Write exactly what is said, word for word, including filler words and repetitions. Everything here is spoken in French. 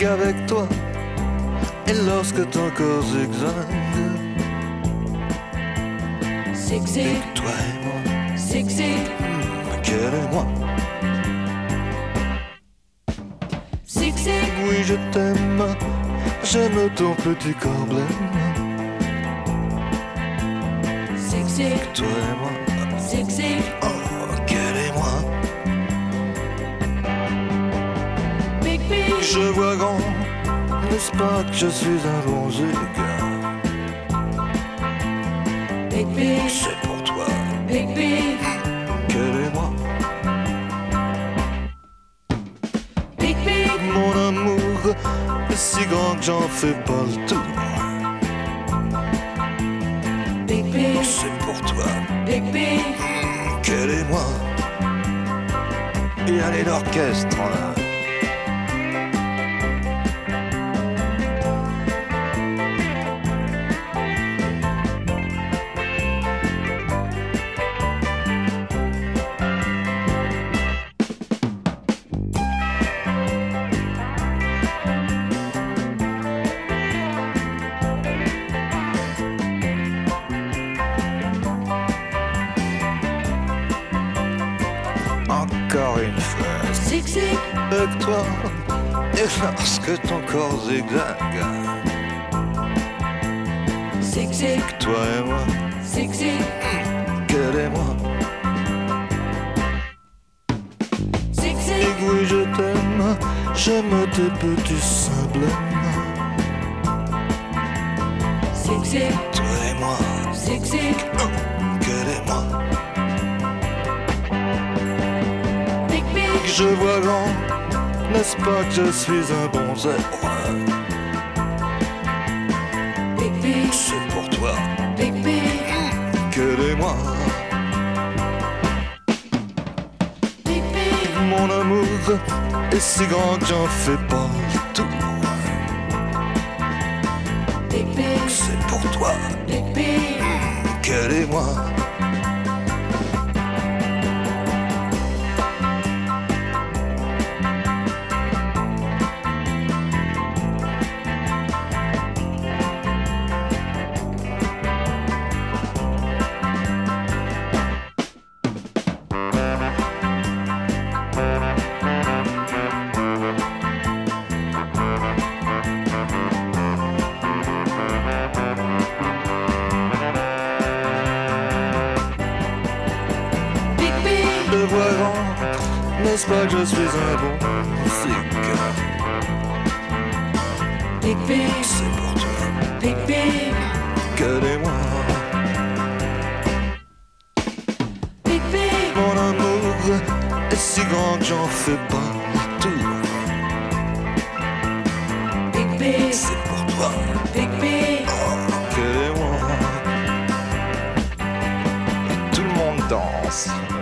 qu'avec toi. Et lorsque ton corps zigzague, Zig-zig, toi et moi, zig-zig, mmh, quel est moi. zig-zig, Oui, je t'aime, j'aime ton petit corps blême. zig-zig, Toi et moi, zig-zig, oh, quel est moi. big big, Je vois grand, n'est-ce pas que je suis un bon zig. big big, C'est pour toi, big big, quel est moi. big big, Mon amour est si grand que j'en fais pas le tour. big big, C'est pour toi, big big, quel est moi. Et allez l'orchestre là. Encore une fois, zig-zig, avec toi. Et lorsque ton corps zigzague, zig-zig, toi et moi, zig-zig, quel est moi. zig-zig, Et oui, je t'aime, j'aime tes petits seins blêmes. zig-zig, Toi et moi, zig-zig, quel est moi. big big, Je vois grand, n'est-ce pas que je suis un bon zèbre. big big, C'est pour toi, big big, quel est moi. big big, Mon amour est si grand que j'en fais pas le tour. big big, C'est pour toi, big big, quel est moi. big big, Je vois grand, n'est-ce pas que je suis un bon zig. big big, C'est pour toi, big big, quel est moi. big big, Mon amour est si grand que j'en fais pas le tour. big big, C'est pour toi, big big, oh, quel est moi. Et tout le monde danse.